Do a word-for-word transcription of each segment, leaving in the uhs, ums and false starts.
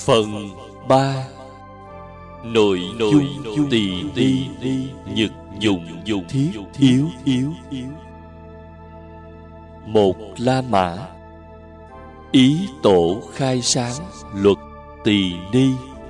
Phần ba. Nội dung tỳ ni nhật dụng dụng thiết yếu yếu yếu. Một La Mã. Ý tổ khai sáng luật tỳ ni.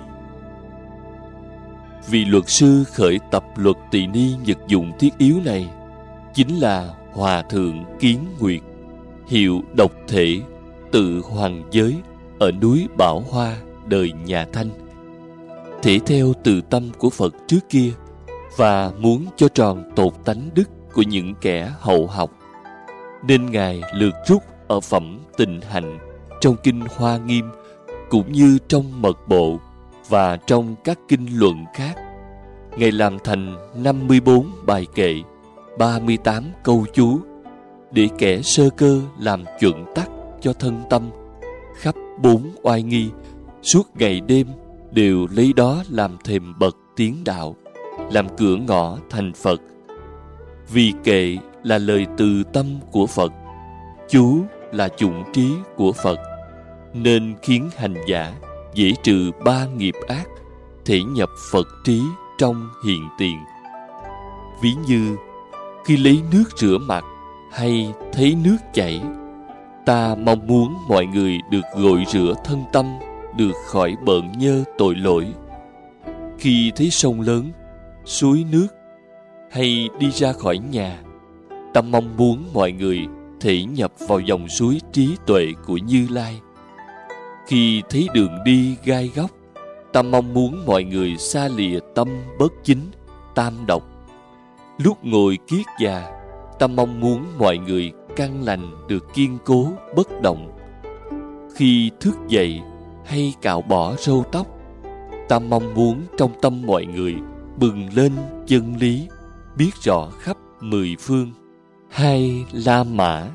Vị luật sư khởi tập luật tỳ ni nhật dụng thiết yếu này chính là Hòa thượng Kiến Nguyệt, hiệu độc thể, tự hoàng giới, ở núi Bảo Hoa, đời nhà Thanh. Thể theo từ tâm của Phật trước kia và muốn cho tròn tột tánh đức của những kẻ hậu học, nên Ngài lược rút ở phẩm Tịnh Hạnh trong kinh Hoa Nghiêm, cũng như trong Mật Bộ và trong các kinh luận khác. Ngài làm thành năm mươi bốn bài kệ, ba mươi tám câu chú, để kẻ sơ cơ làm chuẩn tắc cho thân tâm, khắp bốn oai nghi, suốt ngày đêm đều lấy đó làm thềm bậc tiến đạo, làm cửa ngõ thành Phật. Vì kệ là lời từ tâm của Phật, chú là chủng trí của Phật, nên khiến hành giả dễ trừ ba nghiệp ác, thể nhập Phật trí trong hiện tiền. Ví như khi lấy nước rửa mặt hay thấy nước chảy, ta mong muốn mọi người được gội rửa thân tâm, được khỏi bợn nhơ tội lỗi. Khi thấy sông lớn, suối nước hay đi ra khỏi nhà, ta mong muốn mọi người thể nhập vào dòng suối trí tuệ của Như Lai. Khi thấy đường đi gai góc, ta mong muốn mọi người xa lìa tâm bất chính, tam độc. Lúc ngồi kiết già, ta mong muốn mọi người căn lành được kiên cố, bất động. Khi thức dậy hay cạo bỏ râu tóc, ta mong muốn trong tâm mọi người bừng lên chân lý, biết rõ khắp mười phương. Hai La Mã.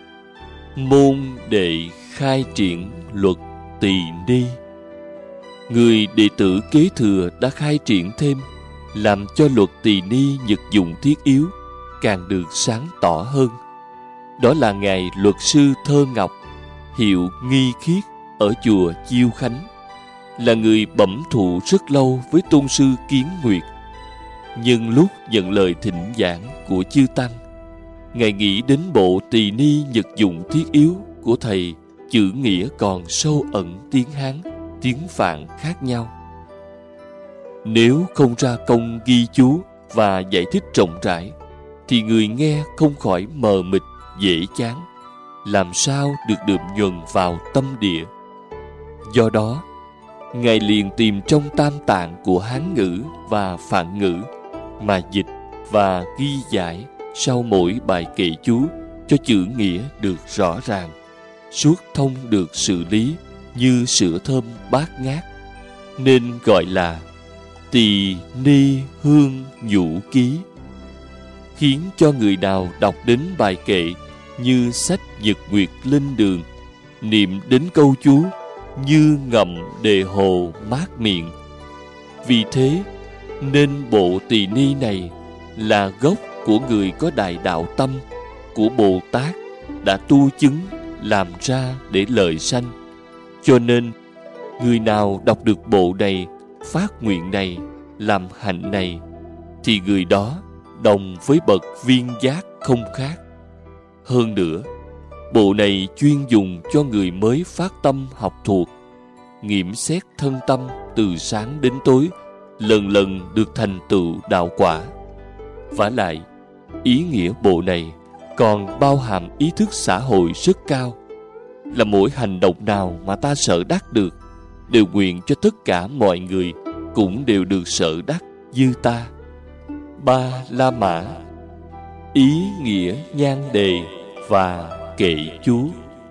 Môn đệ khai triển luật tỳ ni. Người đệ tử kế thừa đã khai triển thêm, làm cho luật tỳ ni nhật dụng thiết yếu càng được sáng tỏ hơn. Đó là Ngài Luật sư Thơ Ngọc, hiệu Nghi Khiết, ở chùa Chiêu Khánh, là người bẩm thụ rất lâu với tôn sư Kiến Nguyệt. Nhưng lúc nhận lời thỉnh giảng của chư tăng, Ngài nghĩ đến bộ tỳ ni nhật dụng thiết yếu của thầy, chữ nghĩa còn sâu ẩn tiếng Hán, tiếng Phạn khác nhau. Nếu không ra công ghi chú và giải thích rộng rãi, thì người nghe không khỏi mờ mịt, dễ chán, làm sao được đượm nhuần vào tâm địa. Do đó, Ngài liền tìm trong tam tạng của Hán ngữ và Phạn ngữ mà dịch và ghi giải sau mỗi bài kệ chú, cho chữ nghĩa được rõ ràng, suốt thông được sự lý như sữa thơm bát ngát, nên gọi là Tỳ Ni Hương Nhũ Ký, khiến cho người nào đọc đến bài kệ như sách Nhật Nguyệt Linh Đường, niệm đến câu chú như ngậm đề hồ mát miệng. Vì thế nên bộ tỳ ni này là gốc của người có đại đạo tâm, của Bồ Tát đã tu chứng làm ra để lợi sanh. Cho nên người nào đọc được bộ này, phát nguyện này, làm hạnh này, thì người đó đồng với bậc viên giác không khác. Hơn nữa, bộ này chuyên dùng cho người mới phát tâm học thuộc, nghiệm xét thân tâm từ sáng đến tối, lần lần được thành tựu đạo quả. Vả lại, ý nghĩa bộ này còn bao hàm ý thức xã hội rất cao, là mỗi hành động nào mà ta sở đắc được, đều nguyện cho tất cả mọi người cũng đều được sở đắc như ta. Ba La Mã. Ý nghĩa nhan đề và kệ chú.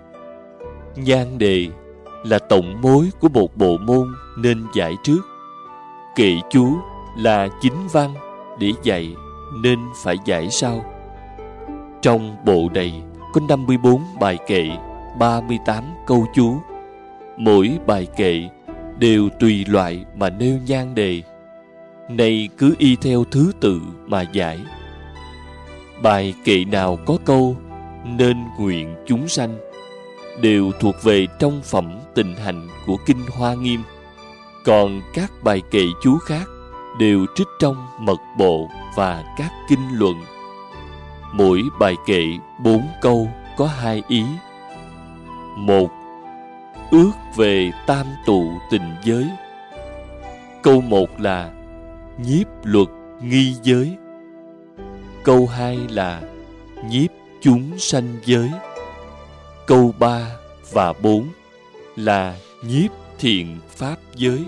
Nhan đề là tổng mối của một bộ môn nên giải trước. Kệ chú là chính văn để dạy nên phải giải sau. Trong bộ này có năm mươi bốn bài kệ, ba mươi tám câu chú. Mỗi bài kệ đều tùy loại mà nêu nhan đề. Này cứ y theo thứ tự mà giải. Bài kệ nào có câu nên nguyện chúng sanh đều thuộc về trong phẩm Tịnh Hạnh của kinh Hoa Nghiêm, Còn các bài kệ chú khác đều trích trong mật bộ và các kinh luận. Mỗi bài kệ bốn câu có hai ý. Một, ước về tam tụ tịnh giới. Câu một là nhiếp luật nghi giới. Câu hai là nhiếp chúng sanh giới. Câu ba và bốn là nhiếp thiện pháp giới.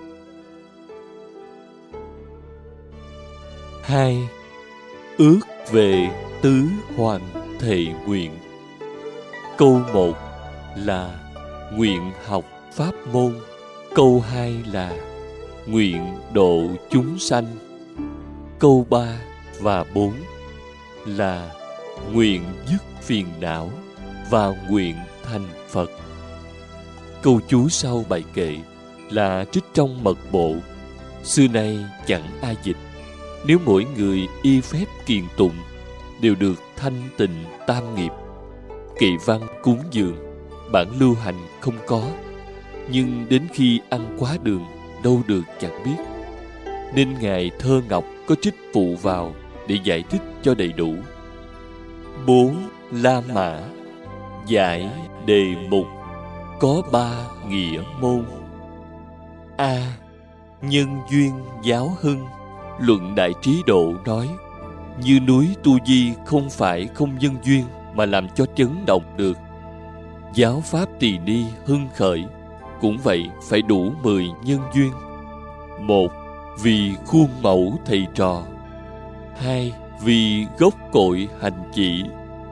Hai, ước về tứ hoàng thệ nguyện. Câu một là nguyện học pháp môn. Câu hai là nguyện độ chúng sanh. Câu ba và bốn là nguyện dứt phiền não và nguyện thành Phật. Câu chú sau bài kệ là trích trong mật bộ, xưa nay chẳng ai dịch. Nếu mỗi người y phép kiền tụng, đều được thanh tịnh tam nghiệp. Kệ văn cúng dường, bản lưu hành không có, nhưng đến khi ăn quá đường, đâu được chẳng biết. Nên Ngài Thơ Ngọc có trích phụ vào để giải thích cho đầy đủ. Bốn La Mã giải đề mục có ba nghĩa môn. A. Nhân duyên giáo hưng. Luận Đại Trí Độ nói, như núi Tu Di không phải không nhân duyên mà làm cho chấn động được. Giáo pháp Tỳ Ni hưng khởi cũng vậy, phải đủ mười nhân duyên. Một, vì khuôn mẫu thầy trò. Hai, vì gốc cội hành chỉ.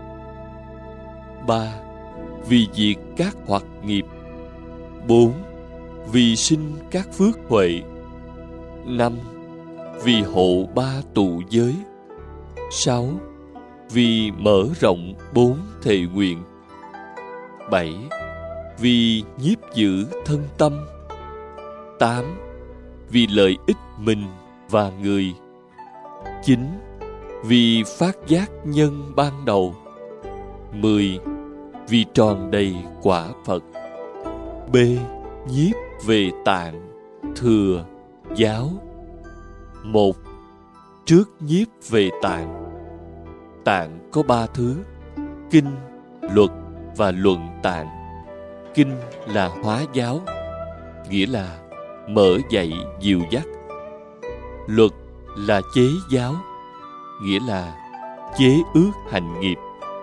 Ba, vì diệt các hoặc nghiệp. Bốn, vì sinh các phước huệ. Năm, vì hộ ba tụ giới. Sáu, vì mở rộng bốn thệ nguyện. Bảy, vì nhiếp giữ thân tâm. Tám, vì lợi ích mình và người. Chín, vì phát giác nhân ban đầu. Mười, vì tròn đầy quả Phật. B. Nhiếp về tạng, thừa, giáo. Một, trước nhiếp về tạng. Tạng có ba thứ: kinh, luật và luận tạng. Kinh là hóa giáo, nghĩa là mở dạy dìu dắt. Luật là chế giáo, nghĩa là chế ước hành nghiệp.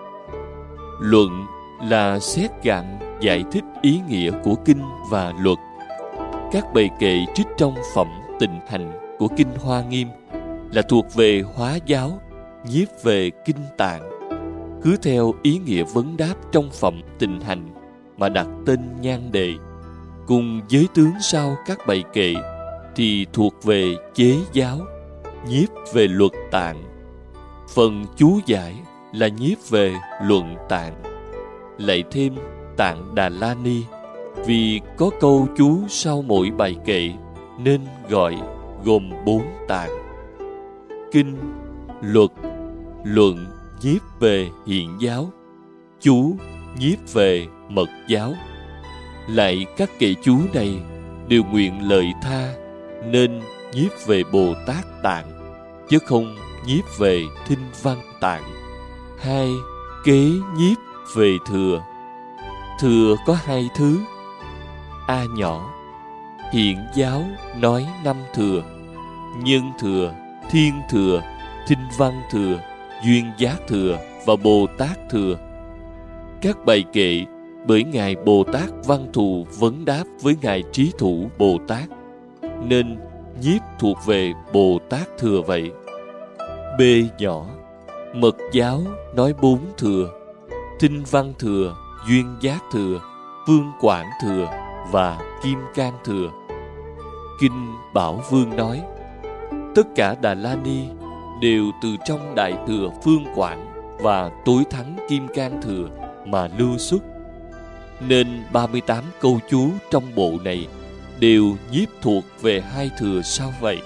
Luận là xét gạn giải thích ý nghĩa của kinh và luật. Các bài kệ trích trong phẩm Tịnh Hành của Kinh Hoa Nghiêm là thuộc về hóa giáo, nhiếp về kinh tạng. Cứ theo ý nghĩa vấn đáp trong phẩm Tịnh Hành mà đặt tên nhan đề. Cùng giới tướng sau các bài kệ thì thuộc về chế giáo, nhiếp về luật tạng. Phần chú giải là nhiếp về luận tạng. Lại thêm tạng Đà La Ni, vì có câu chú sau mỗi bài kệ nên gọi gồm bốn tạng: kinh, luật, luận nhiếp về hiện giáo, chú nhiếp về mật giáo. Lại các kệ chú này đều nguyện lợi tha nên nhiếp về Bồ Tát tạng, chứ không nhiếp về Thinh Văn tạng. Hai, kế nhiếp về thừa. Thừa có hai thứ: A nhỏ, hiện giáo nói năm thừa: nhân thừa, thiên thừa, thinh văn thừa, duyên giác thừa và Bồ Tát thừa. Các bài kệ bởi Ngài Bồ Tát Văn Thù vấn đáp với Ngài Trí Thủ Bồ Tát, nên nhiếp thuộc về Bồ Tát thừa vậy. B nhỏ, mật giáo nói bốn thừa: thinh văn thừa, duyên giác thừa, phương quảng thừa và kim cang thừa. Kinh Bảo Vương nói, tất cả Đà La Ni đều từ trong Đại Thừa Phương Quảng và Tối Thắng Kim Cang Thừa mà lưu xuất, nên ba mươi tám câu chú trong bộ này đều nhiếp thuộc về hai thừa sau vậy.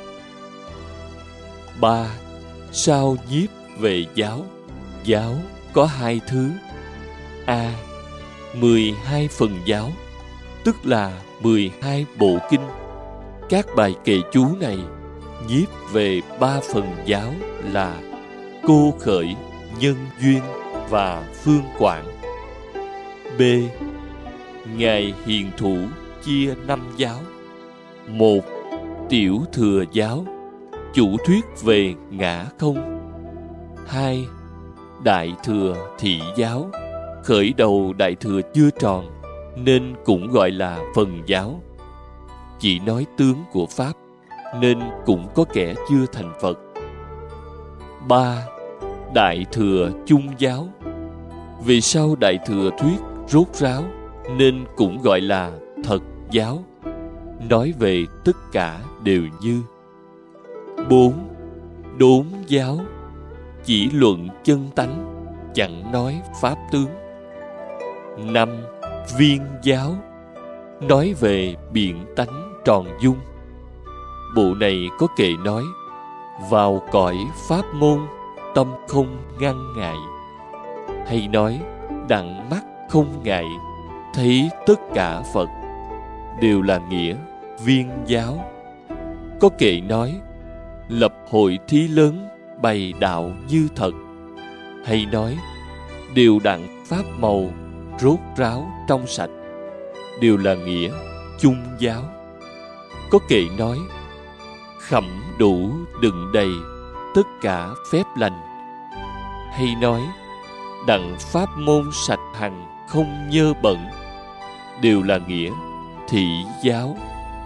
Ba, sao nhiếp về giáo. Giáo có hai thứ: A. mười hai phần giáo, tức là mười hai bộ kinh. các bài kệ chú này nhiếp về ba phần giáo là cô khởi, nhân duyên và phương quảng. B. Ngài Hiền Thủ chia năm giáo. Một. Tiểu thừa giáo, chủ thuyết về ngã không. Hai. Đại thừa thị giáo, khởi đầu đại thừa chưa tròn nên cũng gọi là phần giáo, chỉ nói tướng của Pháp nên cũng có kẻ chưa thành Phật. Ba. Đại thừa chung giáo, vì sau đại thừa thuyết rốt ráo nên cũng gọi là thật giáo, nói về tất cả đều như. Bốn. Đốn giáo, chỉ luận chân tánh, chẳng nói pháp tướng. Năm. Viên giáo, nói về biện tánh tròn dung. Bộ này có kệ nói: vào cõi pháp môn, tâm không ngăn ngại. Hay nói: đặng mắt không ngại, thấy tất cả Phật. Đều là nghĩa viên giáo. Có kệ nói: lập hội thí lớn, bày đạo như thật. Hay nói: đều đặng pháp màu, rốt ráo trong sạch. Đều là nghĩa chung giáo. Có kệ nói: khẩm đủ đựng đầy, tất cả phép lành. Hay nói: đặng pháp môn sạch hằng, không nhơ bẩn. Đều là nghĩa thị giáo.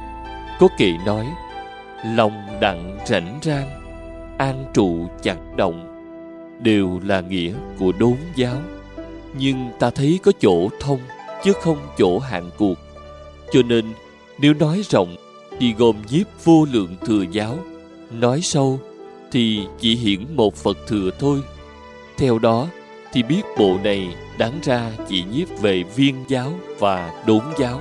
Có kệ nói: lòng đặng rảnh rang, an trụ chẳng động. Đều là nghĩa của đốn giáo. Nhưng ta thấy có chỗ thông, chứ không chỗ hạn cuộc. Cho nên nếu nói rộng thì gồm nhiếp vô lượng thừa giáo, nói sâu thì chỉ hiển một Phật thừa thôi. Theo đó thì biết bộ này đáng ra chỉ nhiếp về viên giáo và đốn giáo.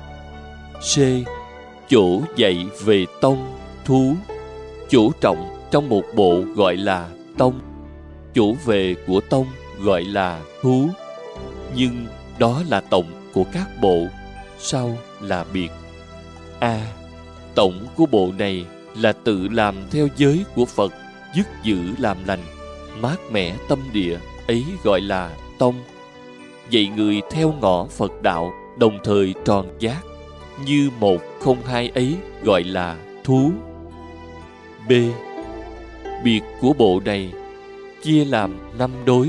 C. Chỗ dạy về tông, thú. Chỗ trọng trong một bộ gọi là tông, chỗ về của tông gọi là thú. Nhưng đó là tổng của các bộ, sau là biệt. A. Tổng của bộ này là tự làm theo giới của Phật, dứt giữ làm lành, mát mẻ tâm địa, ấy gọi là tông. Dạy người theo ngõ Phật đạo, đồng thời tròn giác, như một không hai ấy gọi là thú. B. Biệt của bộ này chia làm năm đối,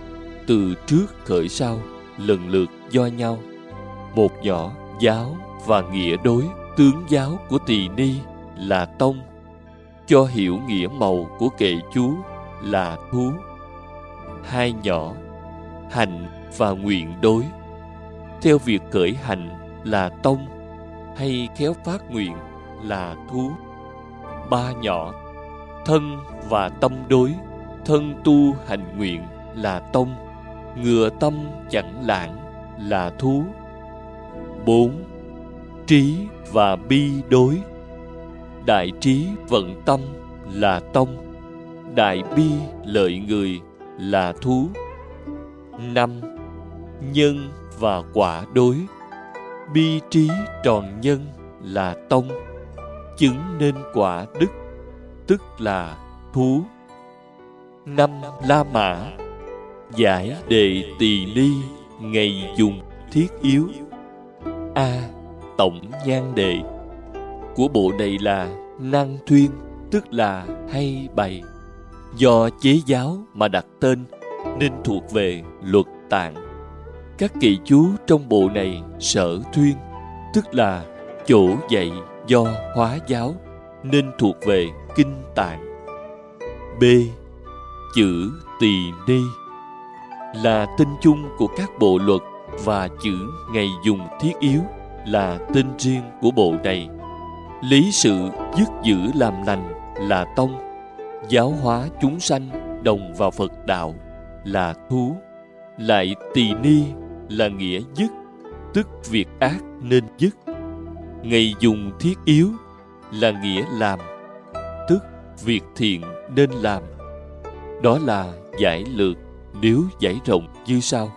từ trước khởi sau, lần lượt do nhau. Một nhỏ giáo và nghĩa đối, tướng giáo của Tỳ Ni là tông, cho hiểu nghĩa màu của kệ chú là thú. Hai nhỏ hành và nguyện đối, theo việc khởi hành là tông, hay khéo phát nguyện là thú. Ba nhỏ thân và tâm đối, thân tu hành nguyện là tông, ngừa tâm chẳng lãng là thú. Bốn. Trí và bi đối, đại trí vận tâm là tông, đại bi lợi người là thú. Năm. Nhân và quả đối, bi trí tròn nhân là tông, chứng nên quả đức, tức là thú. Năm. La mã, giải đề tỳ ni, ngày dùng thiết yếu. A. Tổng nhan đề của bộ này là năng thuyên, tức là hay bày. Do chế giáo mà đặt tên nên thuộc về luật tạng. Các kệ chú trong bộ này sở thuyên, tức là chỗ dạy do hóa giáo, nên thuộc về kinh tạng. B. Chữ tỳ ni là tên chung của các bộ luật, và chữ ngày dùng thiết yếu là tên riêng của bộ này. Lý sự dứt giữ làm lành là tông, giáo hóa chúng sanh đồng vào Phật đạo là thú. Lại tỳ ni là nghĩa dứt, tức việc ác nên dứt. Ngày dùng thiết yếu là nghĩa làm, tức việc thiện nên làm. Đó là giải lược, nếu giải rộng như sau.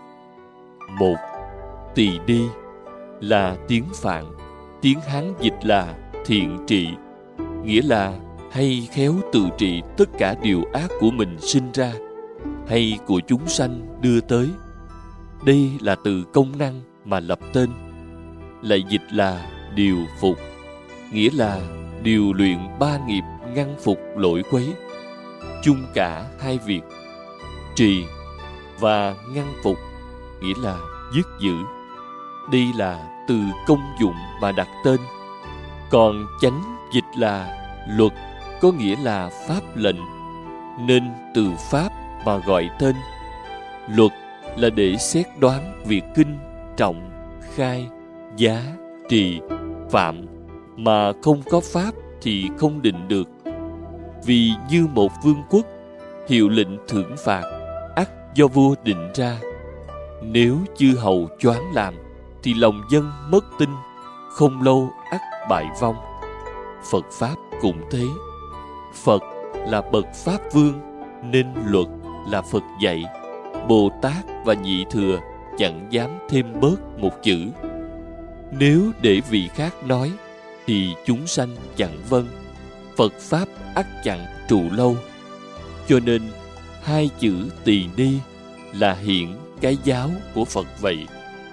Một. Tỳ ni là tiếng Phạn, tiếng Hán dịch là thiện trị, nghĩa là hay khéo tự trị tất cả điều ác của mình sinh ra hay của chúng sanh đưa tới. Đây là từ công năng mà lập tên. Lại dịch là điều phục, nghĩa là điều luyện ba nghiệp ngăn phục lỗi quấy. Chung cả hai việc trì và ngăn phục, nghĩa là dứt giữ. Đây là từ công dụng mà đặt tên. Còn chánh dịch là luật, có nghĩa là pháp lệnh, nên từ pháp mà gọi tên. Luật là để xét đoán việc kinh, trọng, khai, giá, trì, phạm, mà không có pháp thì không định được. Vì như một vương quốc, hiệu lệnh thưởng phạt ắt do vua định ra. Nếu chư hầu choáng làm thì lòng dân mất tin, không lâu ắt bại vong. Phật pháp cũng thế. Phật là bậc pháp vương, nên luật là Phật dạy. Bồ Tát và Nhị Thừa chẳng dám thêm bớt một chữ. Nếu để vị khác nói thì chúng sanh chẳng vâng. Phật pháp ắt chẳng trụ lâu. Cho nên hai chữ tỳ ni là hiện cái giáo của Phật vậy.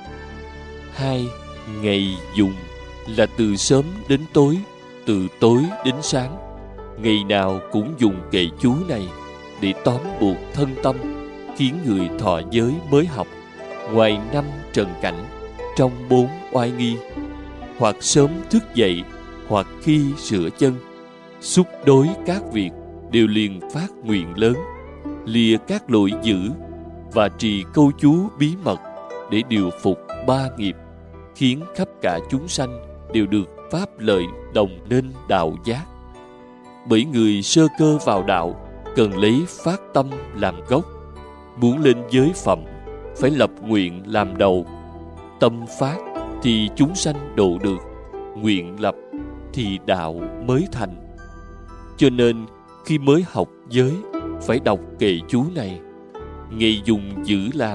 Hai, ngày dùng là từ sớm đến tối, từ tối đến sáng. Ngày nào cũng dùng kệ chú này để tóm buộc thân tâm, khiến người thọ giới mới học, ngoài năm trần cảnh, trong bốn oai nghi, hoặc sớm thức dậy, hoặc khi rửa chân, xúc đối các việc đều liền phát nguyện lớn, lìa các lỗi dữ và trì câu chú bí mật để điều phục ba nghiệp, khiến khắp cả chúng sanh đều được pháp lợi đồng nên đạo giác. Bởi người sơ cơ vào đạo cần lấy phát tâm làm gốc, muốn lên giới phẩm phải lập nguyện làm đầu. Tâm phát thì chúng sanh độ được, nguyện lập thì đạo mới thành. Cho nên khi mới học giới phải đọc kệ chú này, ngày dùng giữ làm,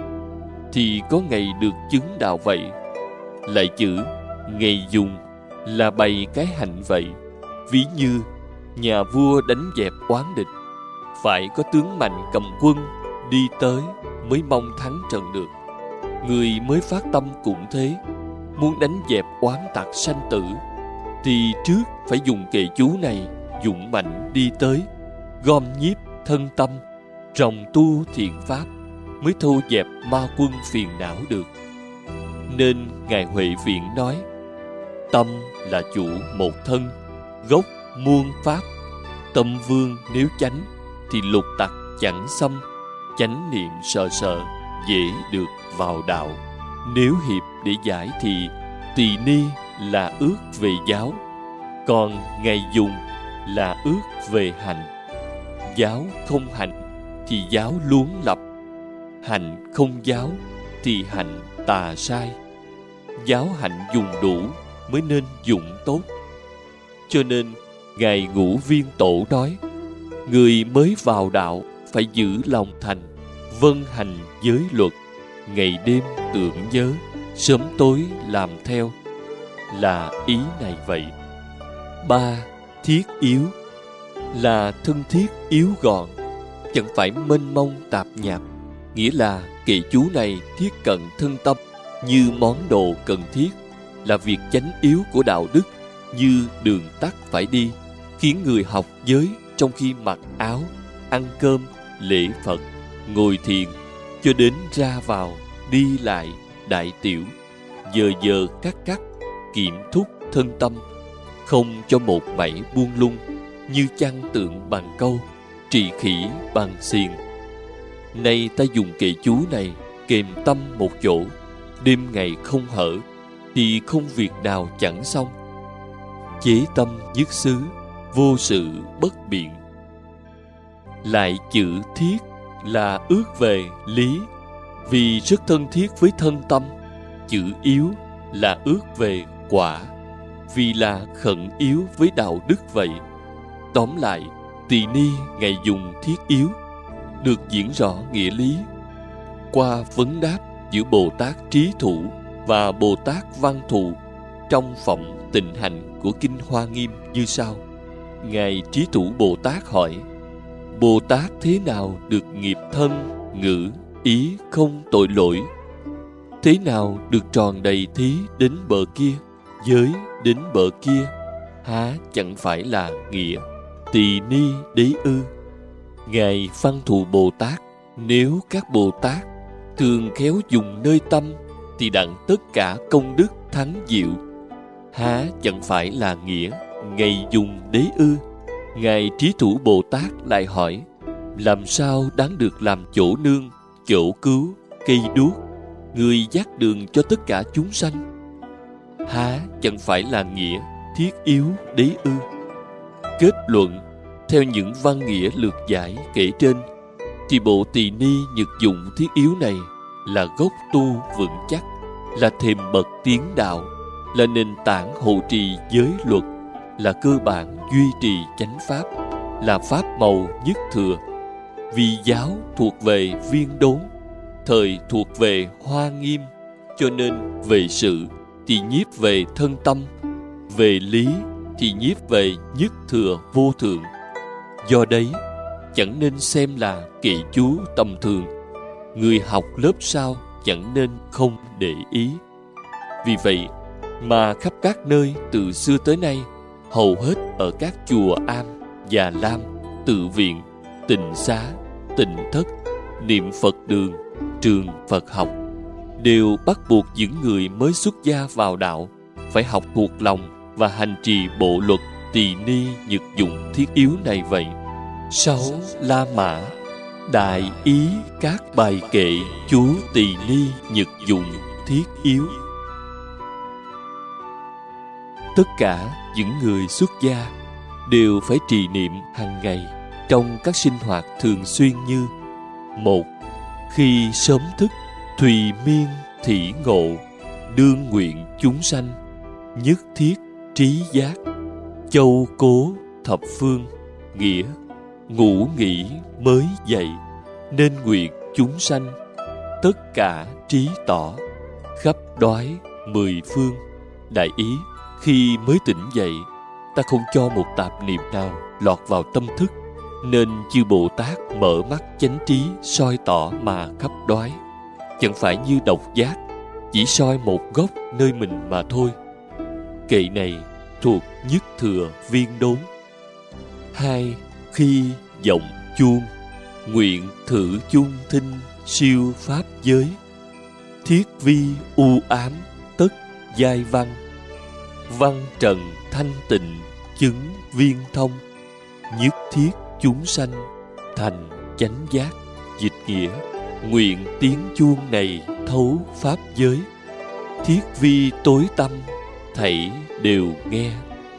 thì có ngày được chứng đạo vậy. Lại chữ ngày dùng là bày cái hạnh vậy. Ví như nhà vua đánh dẹp oán địch, phải có tướng mạnh cầm quân đi tới mới mong thắng trận được. Người mới phát tâm cũng thế, muốn đánh dẹp oán tặc sanh tử thì trước phải dùng kệ chú này dũng mạnh đi tới, gom nhiếp thân tâm, trồng tu thiện pháp, mới thu dẹp ma quân phiền não được. Nên Ngài Huệ Viện nói: tâm là chủ một thân, gốc muôn pháp. Tâm vương nếu chánh thì lục tặc chẳng xâm, chánh niệm sợ sợ dễ được vào đạo. Nếu hiệp để giải thì tỳ ni là ước về giáo, còn ngày dùng là ước về hành. Giáo không hành thì giáo luống lập, hành không giáo thì hành tà sai. Giáo hạnh dùng đủ mới nên dụng tốt. Cho nên Ngài Ngũ Viên Tổ nói: người mới vào đạo phải giữ lòng thành, vâng hành giới luật, ngày đêm tưởng nhớ, sớm tối làm theo. Là ý này vậy. Ba, thiết yếu là thân thiết yếu gọn, chẳng phải mênh mông tạp nhạp. Nghĩa là kệ chú này thiết cận thân tâm như món đồ cần thiết, là việc chánh yếu của đạo đức, như đường tắt phải đi, khiến người học giới trong khi mặc áo, ăn cơm, lễ Phật, ngồi thiền, cho đến ra vào, đi lại, đại tiểu, giờ giờ cắt cắt, kiểm thúc thân tâm, không cho một mảy buông lung, như chăn tượng bằng câu, trị khỉ bằng xiềng. Nay ta dùng kệ chú này kèm tâm một chỗ, đêm ngày không hở, thì không việc nào chẳng xong. Chế tâm nhất xứ, vô sự bất biện. Lại chữ thiết là ước về lý, vì rất thân thiết với thân tâm. Chữ yếu là ước về quả, vì là khẩn yếu với đạo đức vậy. Tóm lại, tỳ ni ngày dùng thiết yếu được diễn rõ nghĩa lý qua vấn đáp giữa Bồ Tát Trí Thủ và Bồ Tát Văn Thù. trong phẩm tịnh hạnh của Kinh Hoa Nghiêm như sau. Ngài Trí Thủ Bồ Tát hỏi: Bồ Tát thế nào được nghiệp thân, ngữ, ý không tội lỗi? Thế nào được tròn đầy thí đến bờ kia, giới đến bờ kia? Há chẳng phải là nghĩa tỳ ni đế ư? Ngài Văn Thù Bồ Tát: Nếu các Bồ Tát thường khéo dùng nơi tâm, thì đặng tất cả công đức thắng diệu. Há chẳng phải là nghĩa ngày dùng đế ư? Ngài Trí Thủ Bồ Tát lại hỏi: Làm sao đáng được làm chỗ nương, chỗ cứu, cây đuốc, người dắt đường cho tất cả chúng sanh? Há chẳng phải là nghĩa thiết yếu đế ư? Kết luận, theo những văn nghĩa lược giải kể trên, thì bộ tỳ ni nhật dụng thiết yếu này là gốc tu vững chắc, là thềm bậc tiến đạo, là nền tảng hộ trì giới luật, là cơ bản duy trì chánh pháp, là pháp màu nhất thừa. Vì giáo thuộc về Viên Đốn, thời thuộc về Hoa Nghiêm, cho nên về sự thì nhiếp về thân tâm, về lý thì nhiếp về nhất thừa vô thượng. Do đấy, chẳng nên xem là kệ chú tầm thường. Người học lớp sau chẳng nên không để ý. Vì vậy mà khắp các nơi từ xưa tới nay, hầu hết ở các chùa am, già lam, tự viện, tịnh xá, tịnh thất, niệm Phật đường, trường Phật học, đều bắt buộc những người mới xuất gia vào đạo phải học thuộc lòng và hành trì bộ luật tỳ ni nhật dụng thiết yếu này vậy. Sáu La Mã đại ý các bài kệ chú tỳ ni nhật dụng thiết yếu. Tất cả những người xuất gia đều phải trì niệm hàng ngày trong các sinh hoạt thường xuyên như: một. Khi sớm thức, thùy miên thị ngộ, đương nguyện chúng sanh, nhất thiết trí giác, châu cố thập phương. Nghĩa: ngủ nghỉ mới dậy, nên nguyện chúng sanh, tất cả trí tỏ, khắp đoái mười phương. Đại ý: khi mới tỉnh dậy, ta không cho một tạp niệm nào lọt vào tâm thức, nên chư Bồ Tát mở mắt chánh trí soi tỏ mà khắp đoái. Chẳng phải như độc giác, chỉ soi một góc nơi mình mà thôi. Kệ này thuộc nhất thừa Viên Đốn. Hai. Khi vọng chuông, nguyện thử chung thinh siêu pháp giới, thiết vi u ám tất giai văn, văn trần thanh tịnh chứng viên thông, nhất thiết chúng sanh thành chánh giác. Dịch nghĩa: nguyện tiếng chuông này thấu pháp giới, thiết vi tối tâm thảy đều nghe,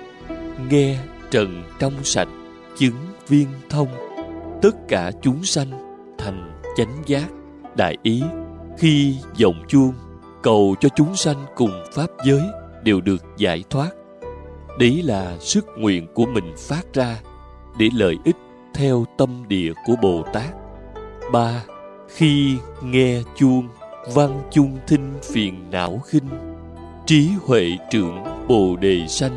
nghe trần trong sạch chứng viên thông, tất cả chúng sanh thành chánh giác. Đại ý: khi vọng chuông, cầu cho chúng sanh cùng pháp giới đều được giải thoát. Đấy là sức nguyện của mình phát ra để lợi ích theo tâm địa của Bồ Tát. Ba. Khi nghe chuông, văn chung thinh phiền não khinh, trí huệ trưởng bồ đề sanh,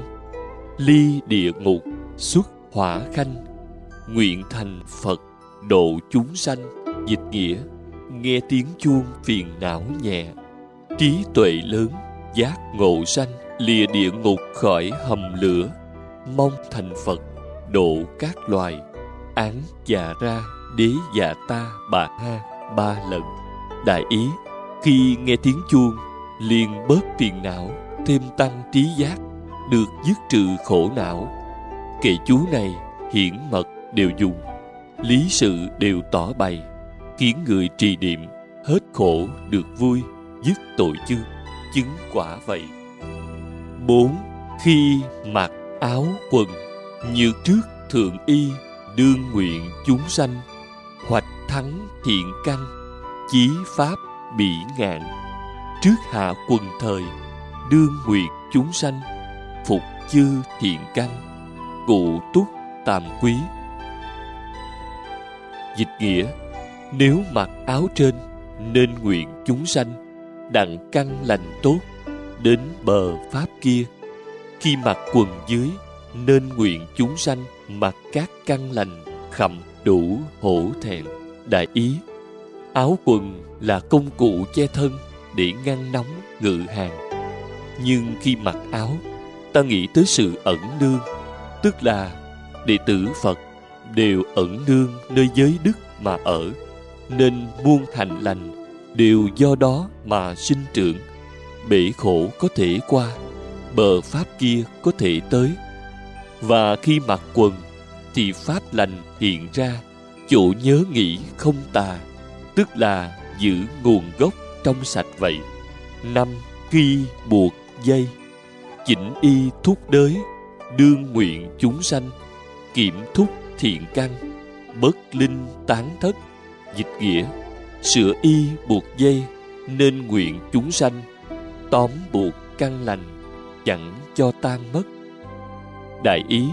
ly địa ngục xuất hỏa khanh, nguyện thành Phật độ chúng sanh. Dịch nghĩa: nghe tiếng chuông phiền não nhẹ, trí tuệ lớn, giác ngộ sanh, lìa địa ngục khỏi hầm lửa, mong thành Phật độ các loài, án già ra đế già ta bà ha ba lần. Đại ý: khi nghe tiếng chuông, liền bớt phiền não, thêm tăng trí giác, được dứt trừ khổ não. Kệ chú này hiển mật đều dùng, lý sự đều tỏ bày, khiến người trì niệm hết khổ được vui, dứt tội chướng, chứng quả vậy. Bốn. Khi mặc áo quần, nhược trước thượng y, đương nguyện chúng sanh, hoạch thắng thiện căn, chí pháp bỉ ngạn, trước hạ quần thời, đương nguyện chúng sanh, phục chư thiện căn, cụ túc tam quý. Dịch nghĩa: nếu mặc áo trên, nên nguyện chúng sanh đặng căn lành tốt, đến bờ pháp kia. Khi mặc quần dưới, nên nguyện chúng sanh mặc các căn lành, khẩm đủ hổ thẹn. Đại ý, áo quần là công cụ che thân để ngăn nóng ngự hàng. Nhưng khi mặc áo, ta nghĩ tới sự ẩn nương, tức là đệ tử Phật đều ẩn nương nơi giới đức mà ở, nên muôn hạnh lành đều do đó mà sinh trưởng. Bể khổ có thể qua, bờ pháp kia có thể tới. Và khi mặc quần thì pháp lành hiện ra, chỗ nhớ nghĩ không tà, tức là giữ nguồn gốc trong sạch vậy. Năm, khi buộc dây, chỉnh y thúc đới, đương nguyện chúng sanh, kiểm thúc thiện căn, bất linh tán thất. Dịch nghĩa, sửa y buộc dây, nên nguyện chúng sanh, tóm buộc căn lành, chẳng cho tan mất. Đại ý,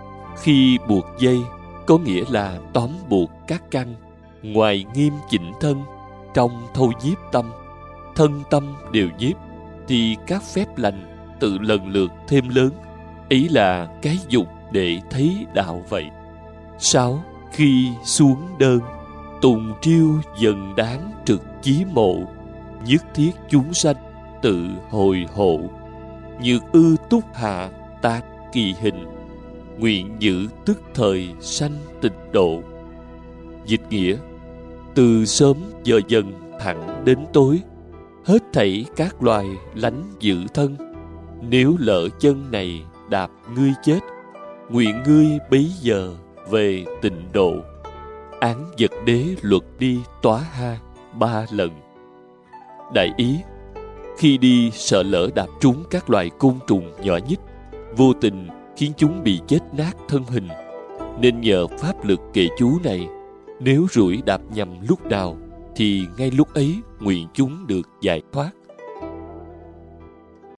khi buộc dây có nghĩa là tóm buộc các căn, ngoài nghiêm chỉnh thân, trong thâu nhiếp tâm, thân tâm đều nhiếp, thì các phép lành tự lần lượt thêm lớn. Ấy là cái dục để thấy đạo vậy. Sáu, khi xuống đơn, tùng triêu dần đáng trực chí mộ, nhất thiết chúng sanh tự hồi hộ. Nhược ư túc hạ tác kỳ hình, nguyện giữ tức thời sanh tịnh độ. Dịch nghĩa, từ sớm giờ dần thẳng đến tối, hết thảy các loài lánh giữ thân. Nếu lỡ chân này đạp ngươi chết, nguyện ngươi bấy giờ về tịnh độ. Án vật đế luật đi tóa ha ba lần. Đại ý, khi đi sợ lỡ đạp trúng các loài côn trùng nhỏ nhít, vô tình khiến chúng bị chết nát thân hình, nên nhờ pháp lực kệ chú này, nếu rủi đạp nhầm lúc nào thì ngay lúc ấy nguyện chúng được giải thoát.